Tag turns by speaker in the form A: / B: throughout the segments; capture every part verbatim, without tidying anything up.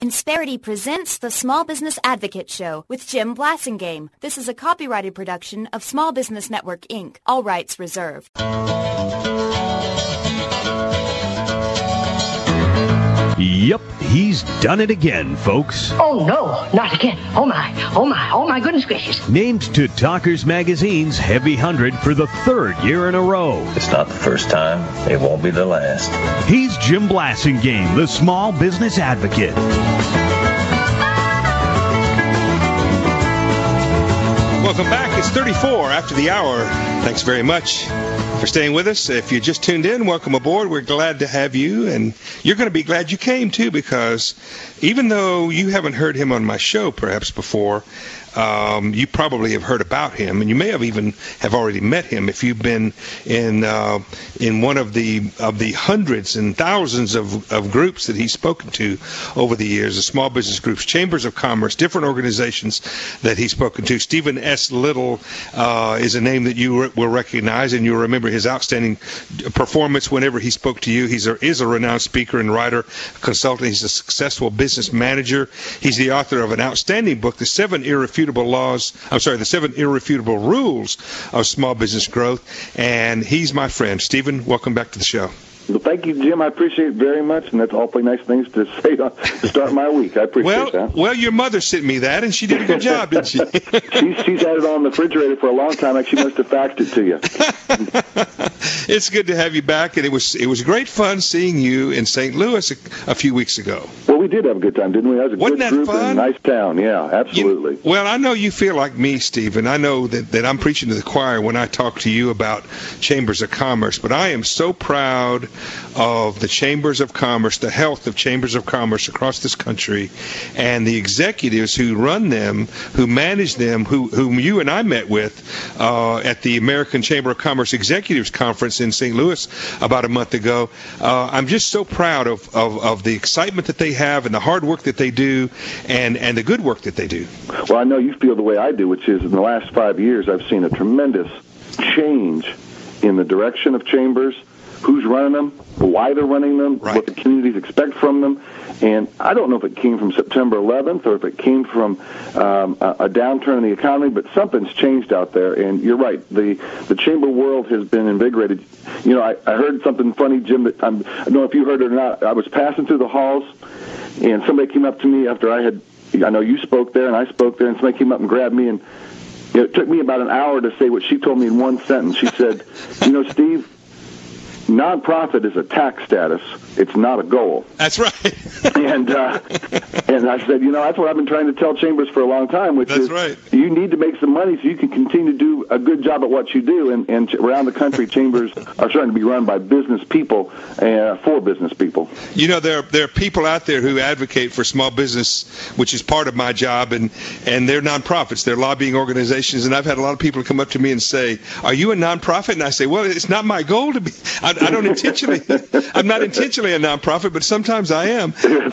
A: Insperity presents the Small Business Advocate Show with Jim Blasingame. This is a copyrighted production of Small Business Network, Incorporated. All rights reserved.
B: Yep, he's done it again, folks.
C: Oh, no, not again. Oh, my, oh, my, oh, my goodness gracious.
B: Named to Talkers Magazine's Heavy one hundred for the third year in a row.
D: It's not the first time. It won't be the last.
B: He's Jim Blasingame, the Small Business Advocate.
E: Welcome back. It's thirty-four after the hour. Thanks very much for staying with us. If you just tuned in, welcome aboard. We're glad to have you, and you're going to be glad you came, too, because even though you haven't heard him on my show perhaps before, um, you probably have heard about him, and you may have even have already met him if you've been in uh, in one of the of the hundreds and thousands of, of groups that he's spoken to over the years, the small business groups, chambers of commerce, different organizations that he's spoken to. Stephen S. Little uh, is a name that you re- will recognize, and you'll remember his outstanding performance whenever he spoke to you. He's a, is a renowned speaker and writer, consultant. He's a successful business manager. He's the author of an outstanding book, The Seven Irrefutable Laws, I'm sorry, The Seven Irrefutable Rules of Small Business Growth. And he's my friend. Stephen, welcome back to the show.
F: Well, thank you, Jim. I appreciate it very much, and that's awfully nice things to say to start my week. I appreciate
E: well,
F: that.
E: Well, your mother sent me that, and she did a good job, didn't she?
F: she's, she's had it on the refrigerator for a long time. Like she must have faxed it to
E: you. It's good to have you back, and it was it was great fun seeing you in Saint Louis a, a few weeks ago.
F: Well, we did have a good time, didn't we? That was a
E: Wasn't
F: good
E: that
F: group
E: fun?
F: and a nice town. Yeah, absolutely.
E: You, well, I know you feel like me, Stephen. I know that, that I'm preaching to the choir when I talk to you about chambers of commerce, but I am so proud of the chambers of commerce, the health of chambers of commerce across this country, and the executives who run them, who manage them, who, whom you and I met with uh, at the American Chamber of Commerce Executives Conference in Saint Louis about a month ago. Uh, I'm just so proud of, of, of the excitement that they have and the hard work that they do and, and the good work that they do.
F: Well, I know you feel the way I do, which is in the last five years I've seen a tremendous change in the direction of chambers, who's running them, why they're running them,
E: right.
F: what the communities expect from them. And I don't know if it came from September eleventh or if it came from um, a, a downturn in the economy, but something's changed out there. And you're right, the, the chamber world has been invigorated. You know, I, I heard something funny, Jim, that I'm, I don't know if you heard it or not. I was passing through the halls, and somebody came up to me after I had, I know you spoke there and I spoke there, and somebody came up and grabbed me, and it took me about an hour to say what she told me in one sentence. She said, you know, Steve, nonprofit is a tax status. It's not a goal.
E: That's right.
F: and uh, and I said, you know, that's what I've been trying to tell chambers for a long time, which
E: that's
F: is
E: right.
F: You need to make some money so you can continue to do a good job at what you do. And, and around the country, chambers are starting to be run by business people uh, for business people.
E: You know, there, there are people out there who advocate for small business, which is part of my job, and, and they're nonprofits. They're lobbying organizations, and I've had a lot of people come up to me and say, are you a nonprofit? And I say, well, it's not my goal to be. I, I don't intentionally, I'm not intentionally a nonprofit, but sometimes I am.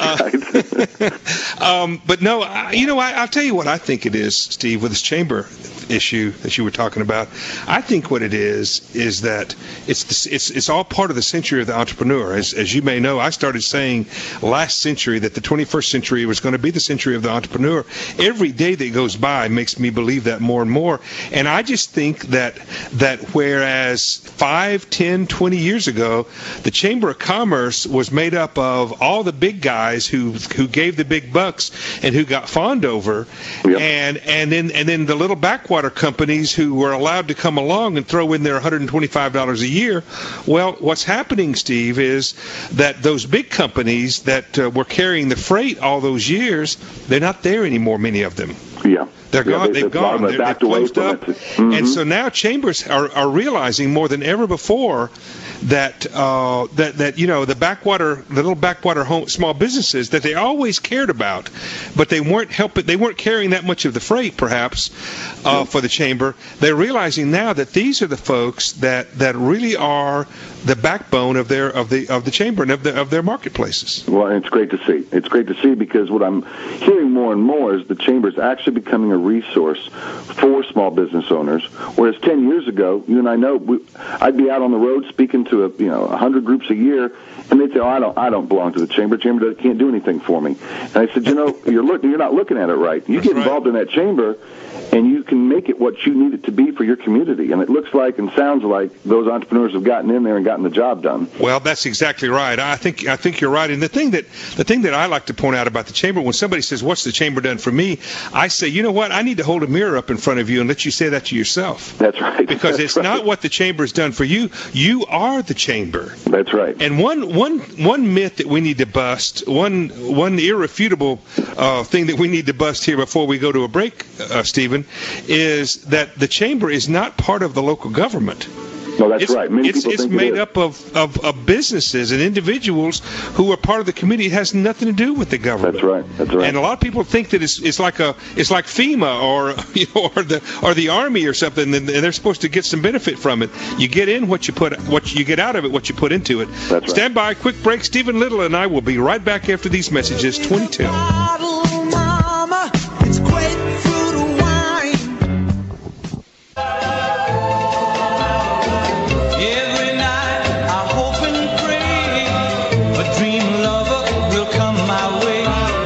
E: Uh, um, but no, I, you know, I, I'll tell you what I think it is, Steve, with this chamber issue that you were talking about. I think what it is is that it's the, it's it's all part of the century of the entrepreneur. As as you may know, I started saying last century that the twenty-first century was going to be the century of the entrepreneur. Every day that goes by makes me believe that more and more. And I just think that that whereas five, ten, twenty years ago, the Chamber of Commerce was made up of all the big guys who who gave the big bucks and who got fawned over, yep. and and then and then the little backwater companies who were allowed to come along and throw in their one hundred twenty-five dollars a year. Well, what's happening, Steve, is that those big companies that uh, were carrying the freight all those years, they're not there anymore, many of them.
F: Yeah.
E: They're
F: yeah,
E: gone.
F: They,
E: They've gone. They're, they're closed up.
F: Mm-hmm.
E: And so now chambers are, are realizing more than ever before that uh, that that you know the backwater, the little backwater home, small businesses that they always cared about, but they weren't helping. They weren't carrying that much of the freight, perhaps, uh, for the chamber. They're realizing now that these are the folks that, that really are the backbone of their of the of the chamber and of the of their marketplaces.
F: Well, it's great to see. It's great to see because what I'm hearing more and more is the chamber is actually becoming a resource for small business owners. Whereas ten years ago, you and I know, we, I'd be out on the road speaking to to a, you know a hundred groups a year, and they'd say, "Oh, I don't I don't belong to the chamber. Chamber can't do anything for me." And I said, "You know, you're looking you're not looking at it right. You
E: That's
F: get
E: right.
F: involved in that chamber, and you can make it what you need it to be for your community." And it looks like and sounds like those entrepreneurs have gotten in there and gotten the job done.
E: Well, that's exactly right. I think I think you're right. And the thing that the thing that I like to point out about the chamber, when somebody says, "What's the chamber done for me?" I say, you know what? I need to hold a mirror up in front of you and let you say that to yourself.
F: That's right.
E: Because
F: That's
E: it's
F: right.
E: not what the chamber has done for you. You are the chamber.
F: That's right.
E: And one one one myth that we need to bust, one one irrefutable uh, thing that we need to bust here before we go to a break, uh, Stephen, is that the chamber is not part of the local government.
F: No, that's
E: It's,
F: right. Many
E: it's
F: people
E: it's
F: think
E: made
F: it is.
E: up of, of, of businesses and individuals who are part of the community. It has nothing to do with the government.
F: That's right. That's right.
E: And a lot of people think that it's it's like a it's like FEMA or you know or the or the Army or something, and they're supposed to get some benefit from it. You get in what you put what you get out of it, what you put into it.
F: That's right.
E: Stand by, quick break. Stephen Little and I will be right back after these messages. twenty-two.
G: Mama, it's grapefruit wine. Every night I hope and pray a dream lover will come my way.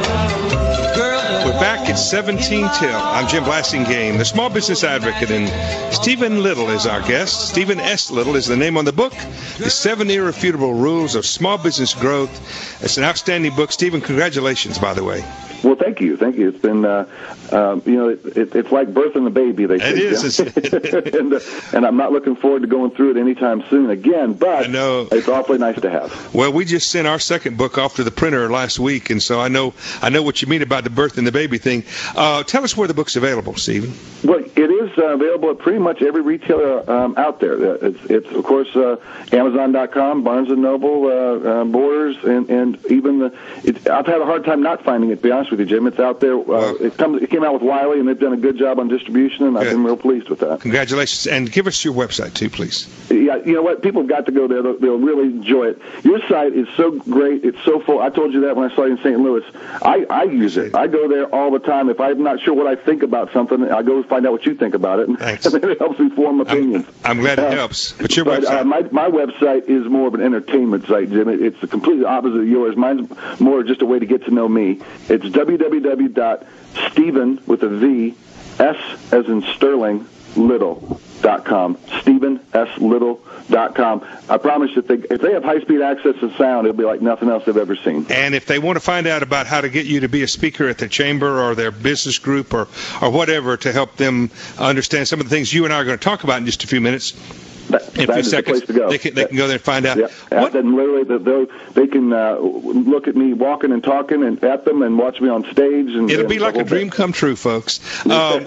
G: Girl,
E: We're back at seventeen till. I'm Jim Blasingame, the small business advocate, and Stephen Little is our guest. Stephen S. Little is the name on the book, The Seven Irrefutable Rules of Small Business Growth. It's an outstanding book. Stephen, congratulations, by the way.
F: Well, thank you, thank you. It's been, uh, um, you know, it, it, it's like birthing a baby. They say,
E: It is.
F: Jim. and, uh, and I'm not looking forward to going through it anytime soon again. But
E: I know.
F: It's awfully nice to have.
E: Well, we just sent our second book off to the printer last week, and so I know I know what you mean about the birth and the baby thing. Uh, tell us where the book's available, Stephen.
F: Well, it is uh, available at pretty much every retailer um, out there. Uh, It's, it's of course, uh, Amazon dot com, Barnes and Noble, uh, uh, Borders, and, and even the. It, I've had a hard time not finding it. To be honest with you, Jim, it's out there. Uh,
E: Well,
F: it comes. It came out with Wiley, and they've done a good job on distribution, and I've
E: Good.
F: been real pleased with that.
E: Congratulations, and give us your website too, please.
F: Yeah, you know what? People have got to go there. They'll, they'll really enjoy it. Your site is so great. It's so full. I told you that when I saw you in Saint Louis. I, I use it. I go there all the time. If I'm not sure what I think about something, I go find out what you think about it.
E: Thanks.
F: And then it helps me form opinions.
E: I'm, I'm glad it
F: Uh,
E: helps. But your
F: but,
E: website.
F: Uh, my, my website is more of an entertainment site, Jim. It, it's the complete opposite of yours. Mine's more just a way to get to know me. It's w w w dot stephen with a V, S as in Sterling, Little dot com. Stephen S. Little dot com. I promise if they if they have high speed access to sound, it'll be like nothing else they've ever seen.
E: And if they want to find out about how to get you to be a speaker at their chamber or their business group or, or whatever to help them understand some of the things you and I are going to talk about in just a few minutes,
F: That,
E: in a
F: that
E: few
F: is
E: seconds,
F: the place to go.
E: they can, they can go there and find out.
F: Yeah,
E: What,
F: and literally, they they can uh, look at me walking and talking and at them and watch me on stage. And
E: it'll
F: and
E: be
F: the
E: like a
F: whole
E: dream
F: bit.
E: come true, folks. Um,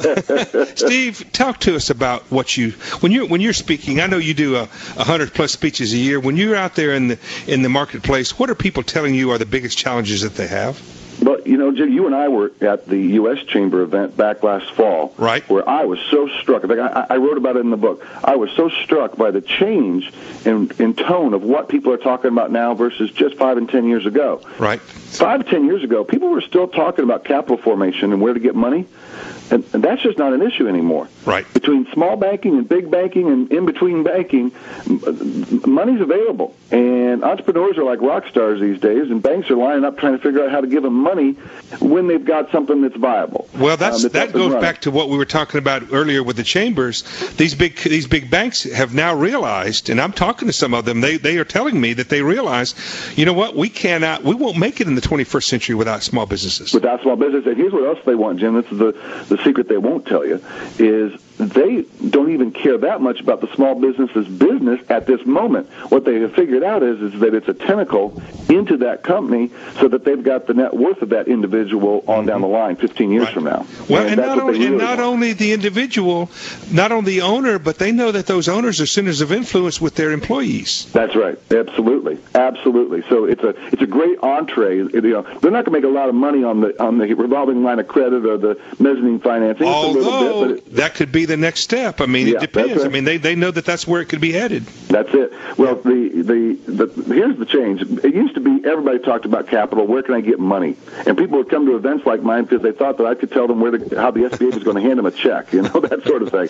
E: Steve, talk to us about what you when you when you're speaking. I know you do a, a hundred plus speeches a year. When you're out there in the in the marketplace, what are people telling you are the biggest challenges that they have?
F: But, you know, Jim, you and I were at the U S Chamber event back last fall,
E: Right.
F: where I was so struck. In fact, I, I wrote about it in the book. I was so struck by the change in, in tone of what people are talking about now versus just five and ten years ago.
E: Right.
F: Five, ten years ago, people were still talking about capital formation and where to get money, and, and that's just not an issue anymore.
E: Right.
F: Between small banking and big banking and in-between banking, m- money's available. And entrepreneurs are like rock stars these days, and banks are lining up trying to figure out how to give them money when they've got something that's viable.
E: Well, that's
F: Um,
E: that
F: up and
E: goes
F: running.
E: back to what we were talking about earlier with the chambers. These big these big banks have now realized, and I'm talking to some of them. They they are telling me that they realize, you know what, we cannot, we won't make it in the twenty-first century without small businesses.
F: Without small business. And here's what else they want, Jim. This is the, the secret they won't tell you, is they don't even care that much about the small business's business at this moment. What they have figured out is, is that it's a tentacle into that company so that they've got the net worth of that individual on down the line fifteen years
E: Right.
F: from now.
E: Well, and,
F: that's
E: not
F: what they
E: only and
F: really
E: not
F: want.
E: only the individual, not only the owner, but they know that those owners are centers of influence with their employees.
F: That's right. Absolutely, absolutely. So it's a it's a great entree. You know, they're not going to make a lot of money on the on the revolving line of credit or the mezzanine financing. It's a little
E: Although
F: bit, but it,
E: that could be the next step. I mean,
F: Yeah,
E: it depends.
F: that's right.
E: I mean, they, they know that that's where it could be headed.
F: that's it. Well, the, the the here's the change. It used to be everybody talked about capital. Where can I get money? And people would come to events like mine because they thought that I could tell them where the, how the S B A was going to hand them a check. You know, that sort of thing.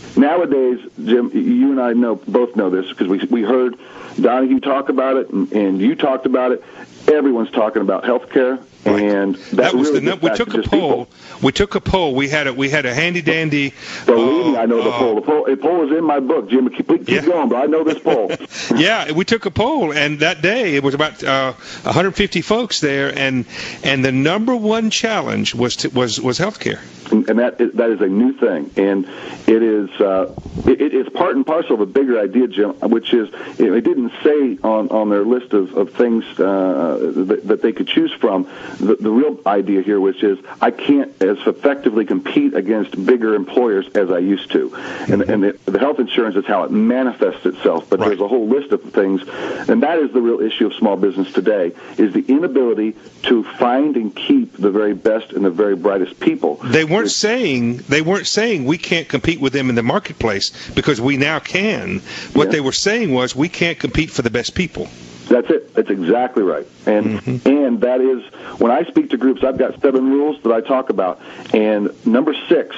F: nowadays, Jim, you and I know both know this because we we heard Donahue talk about it, and, and you talked about it. Everyone's talking about health care.
E: Right.
F: And that,
E: that was
F: really
E: the we took
F: to
E: a poll.
F: People.
E: We took a poll. We had a we had a handy dandy.
F: Believe
E: uh,
F: me, I know the
E: uh,
F: poll. The poll, the poll is in my book, Jim. Keep, keep
E: yeah.
F: going, but I know this poll.
E: Yeah, we took a poll, and that day it was about uh, one hundred fifty folks there, and and the number one challenge was to, was was healthcare.
F: And, and that is, that is a new thing, and it is uh, it, it's part and parcel of a bigger idea, Jim, which is it didn't say on, on their list of of things uh, that, that they could choose from. The, the real idea here, which is I can't as effectively compete against bigger employers as I used to, and, and the, the health insurance is how it manifests itself. But
E: right.
F: there's a whole list of things, and that is the real issue of small business today: is the inability to find and keep the very best and the very brightest people.
E: They weren't saying they weren't saying we can't compete with them in the marketplace because we now can. What
F: yeah.
E: they were saying was we can't compete for the best people.
F: That's it. That's exactly right. And
E: mm-hmm.
F: and that is, when I speak to groups, I've got seven rules that I talk about. And number six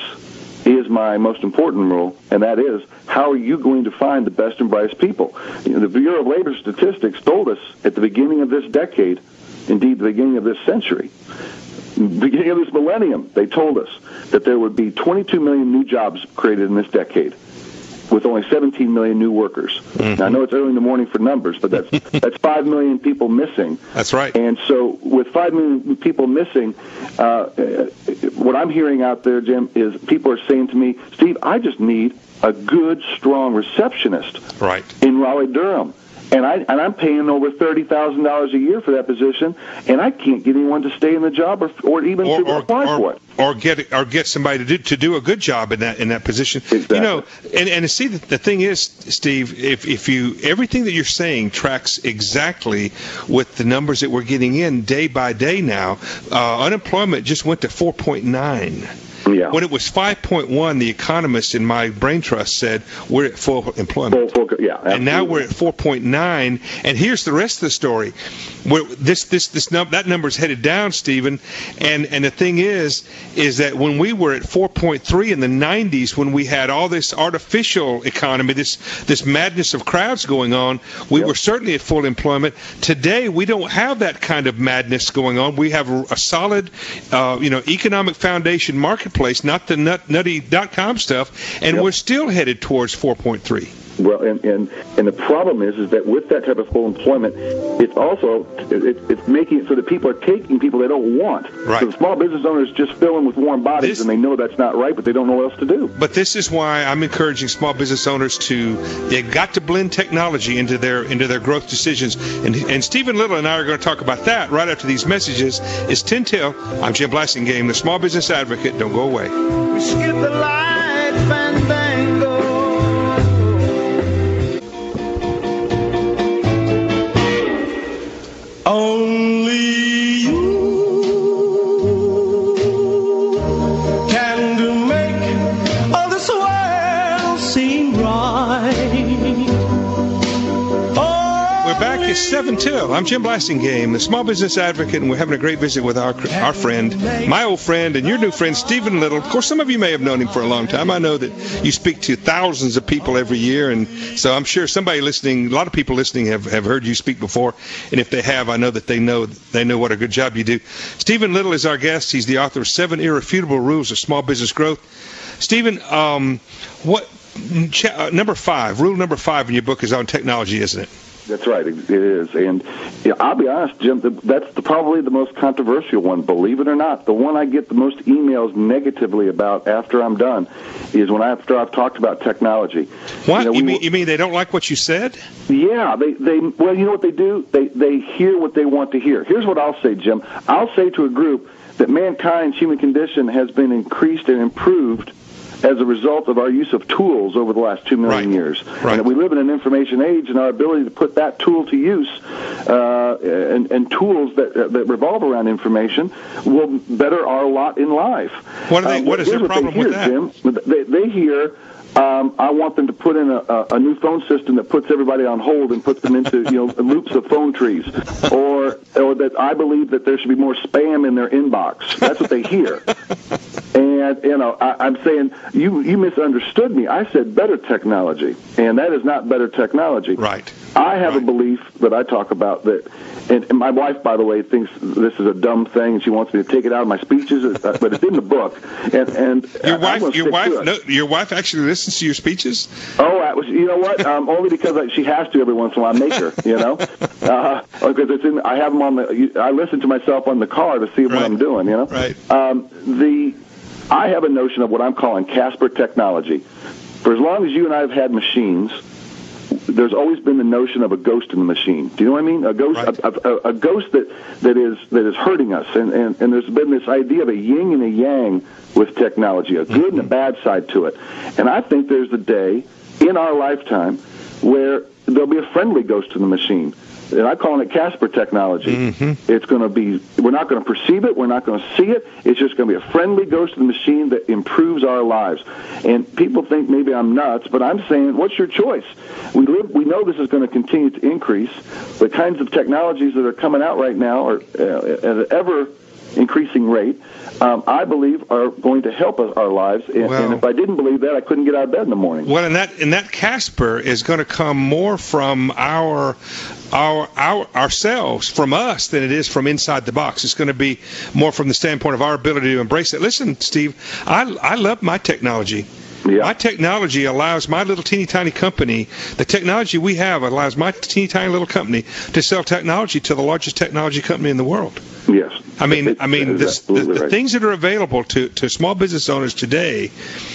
F: is my most important rule, and that is, how are you going to find the best and brightest people? You know, the Bureau of Labor Statistics told us at the beginning of this decade, indeed the beginning of this century, beginning of this millennium, they told us that there would be twenty-two million new jobs created in this decade, with only seventeen million new workers.
E: Mm-hmm.
F: Now, I know it's early in the morning for numbers, but that's that's five million people missing.
E: That's right.
F: And so with five million people missing, uh, what I'm hearing out there, Jim, is people are saying to me, Steve, I just need a good, strong receptionist
E: right.
F: in Raleigh-Durham. And, I, and I'm paying over thirty thousand dollars a year for that position, and I can't get anyone to stay in the job or, or even
E: or,
F: to
E: or,
F: apply
E: or,
F: for it.
E: Or get or get somebody to do to do a good job in that in that position.
F: Exactly.
E: You know, and and see the, the thing is, Steve, if if you everything that you're saying tracks exactly with the numbers that we're getting in day by day now. Uh, unemployment just went to four point nine.
F: Yeah.
E: When it was five point one, the economist in my brain trust said we're at full employment.
F: Full, full, yeah, absolutely.
E: And now we're at four point nine. And here's the rest of the story. We're, this this this num- that number's headed down, Stephen. And and the thing is, is that when we were at four point three in the nineties, when we had all this artificial economy, this this madness of crowds going on, we
F: yep.
E: were certainly at full employment. Today, we don't have that kind of madness going on. We have a, a solid, uh, you know, economic foundation marketplace, not the nut, nutty dot com stuff, and
F: yep.
E: we're still headed towards four point three.
F: Well, and, and and the problem is, is that with that type of full employment, it's also it, it's making it so that people are taking people they don't want.
E: Right.
F: So the small business owners just fill in with warm bodies,
E: This,
F: and they know that's not right, but they don't know what else to do.
E: But this is why I'm encouraging small business owners to they've got to blend technology into their into their growth decisions. And and Stephen Little and I are going to talk about that right after these messages. It's ten till. I'm Jim Blassingame, the Small Business Advocate. Don't go away.
G: We skip the light, fandango. Only you can do make all this world seem right. Oh,
E: We're back at seven till. I'm Jim Blassingame, the Small Business Advocate, and we're having a great visit with our our friend, my old friend, and your new friend, Stephen Little. Of course, some of you may have known him for a long time. I know that you speak to thousands of people every year, and so I'm sure somebody listening, a lot of people listening have, have heard you speak before, and if they have, I know that they know they know what a good job you do. Stephen Little is our guest. He's the author of Seven Irrefutable Rules of Small Business Growth. Stephen, um, what uh, number five, rule number five in your book is on technology, isn't it?
F: That's right, it is. And yeah, I'll be honest, Jim, that's the, probably the most controversial one, believe it or not. The one I get the most emails negatively about after I'm done is when I, after I've talked about technology.
E: What?
F: You know,
E: you,
F: we,
E: mean, you mean they don't like what you said?
F: Yeah, they, they, well, you know what they do? They, they hear what they want to hear. Here's what I'll say, Jim. I'll say to a group that mankind's human condition has been increased and improved as a result of our use of tools over the last two million
E: right.
F: years.
E: Right.
F: And that we live in an information age, and our ability to put that tool to use uh, and, and tools that that revolve around information will better our lot in life.
E: What, are they,
F: um,
E: what is their
F: what
E: problem
F: hear,
E: with that?
F: Jim. They, they hear, um, I want them to put in a, a, a new phone system that puts everybody on hold and puts them into you know loops of phone trees, or or that I believe that there should be more spam in their inbox. That's what they hear. And, you know, I, I'm saying you, you misunderstood me. I said better technology, and that is not better technology.
E: Right.
F: I have
E: right.
F: a belief that I talk about that, and, and my wife, by the way, thinks this is a dumb thing, and she wants me to take it out of my speeches, but it's in the book. And, and
E: your
F: I'm
E: wife, your wife,
F: to
E: no, your wife actually listens to your speeches.
F: Oh, I was, you know what? Um, only because I, she has to every once in a while. I make her, you know, uh, because it's in. I have them on the. I listen to myself on the car to see
E: right.
F: what I'm doing. You know,
E: right?
F: Um, the I have a notion of what I'm calling Casper technology. For as long as you and I have had machines, there's always been the notion of a ghost in the machine. Do you know what I mean? A ghost,
E: right.
F: a, a, a ghost that, that is that is hurting us. And, and, and there's been this idea of a yin and a yang with technology, a good mm-hmm. and a bad side to it. And I think there's a day in our lifetime where there'll be a friendly ghost in the machine. And I'm calling it Casper technology. Mm-hmm. It's going to be, we're not going to perceive it, we're not going to see it, it's just going to be a friendly ghost in the machine that improves our lives. And people think maybe I'm nuts, but I'm saying, what's your choice? We live, we know this is going to continue to increase. The kinds of technologies that are coming out right now are uh, at an ever increasing rate, um, I believe, are going to help us, our lives. And,
E: well,
F: and if I didn't believe that, I couldn't get out of bed in the morning.
E: Well, and that and that Casper is going to come more from our our our ourselves, from us, than it is from inside the box. It's going to be more from the standpoint of our ability to embrace it. Listen, Steve, I I love my technology. Yeah. My technology allows my little teeny tiny company, the technology we have allows my teeny tiny little company to sell technology to the largest technology company in the world.
F: Yes.
E: I mean, I mean, this, the, the
F: right.
E: things that are available to, to small business owners today,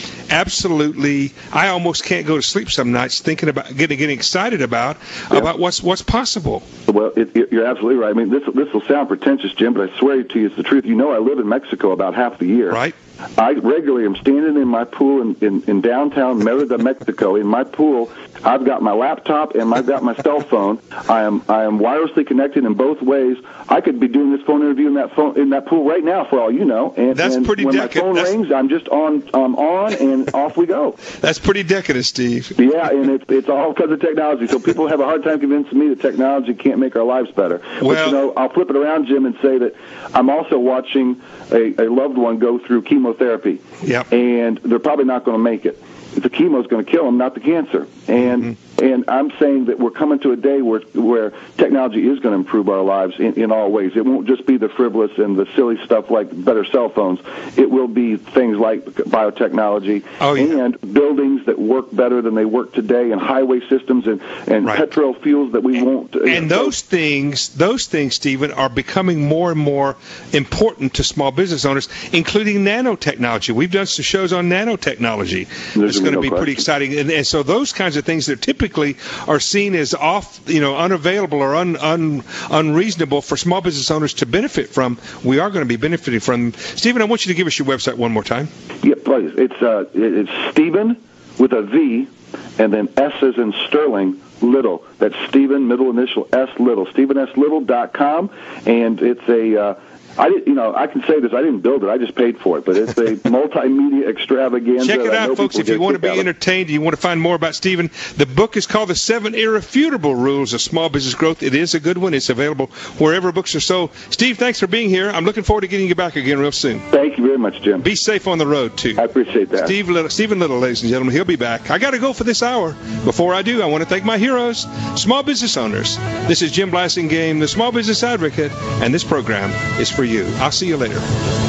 E: absolutely, I almost can't go to sleep some nights thinking about getting getting excited about yeah. about what's what's possible.
F: Well, it, it, you're absolutely right. I mean, this this will sound pretentious, Jim, but I swear to you, it's the truth. You know, I live in Mexico about half the year.
E: Right.
F: I regularly am standing in my pool in, in, in downtown Merida, Mexico. In my pool, I've got my laptop and I've got my cell phone. I am I am wirelessly connected in both ways. I could be doing this phone interview in that phone in that pool right now, for all you know. And,
E: That's
F: and
E: pretty
F: when
E: decadent.
F: my phone
E: That's...
F: rings, I'm just on um, on and off we go.
E: That's pretty decadent, Steve.
F: Yeah, and it's it's all because of technology. So people have a hard time convincing me that technology can't make our lives better.
E: Well,
F: but you know, I'll flip it around, Jim, and say that I'm also watching a, a loved one go through chemotherapy.
E: Yep.
F: And they're probably not going to make it. The chemo is going to kill them, not the cancer. And mm-hmm. and I'm saying that we're coming to a day where where technology is going to improve our lives in, in all ways. It won't just be the frivolous and the silly stuff like better cell phones. It will be things like biotechnology
E: oh, yeah.
F: and buildings that work better than they work today, and highway systems and, and
E: right.
F: petrol fuels that we
E: and,
F: won't. Uh,
E: and those things, those things, Stephen, are becoming more and more important to small business owners, including nanotechnology. We've done some shows on nanotechnology.
F: There's
E: it's going to
F: no
E: be
F: question.
E: pretty exciting. And, and so those kinds of things that typically are seen as off, you know, unavailable or un, un, unreasonable for small business owners to benefit from, we are going to be benefiting from. Stephen, I want you to give us your website one more time.
F: Yeah, please. It's uh, it's Stephen with a V, and then S as in Sterling, Little. That's Stephen, middle initial S, Little. Stephen S Little dot com, and it's a. Uh, I didn't, you know, I can say this. I didn't build it. I just paid for it. But it's a multimedia extravaganza.
E: Check it out, folks. If you want to be entertained, you want to find more about Stephen, the book is called The Seven Irrefutable Rules of Small Business Growth. It is a good one. It's available wherever books are sold. Steve, thanks for being here. I'm looking forward to getting you back again real soon.
F: Thank you very much, Jim.
E: Be safe on the road, too.
F: I appreciate that.
E: Steve Little, Stephen Little, ladies and gentlemen, he'll be back. I got to go for this hour. Before I do, I want to thank my heroes, small business owners. This is Jim Blasingame, the Small Business Advocate, and this program is for you. I'll see you later. Later.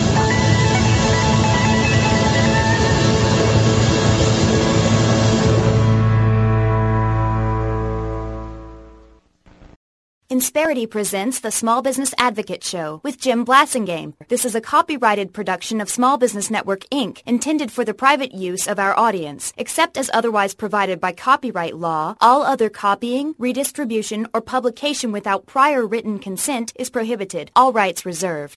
A: Insperity presents the Small Business Advocate Show with Jim Blasingame. This is a copyrighted production of Small Business Network, Incorporated, intended for the private use of our audience. Except as otherwise provided by copyright law, all other copying, redistribution, or publication without prior written consent is prohibited. All rights reserved.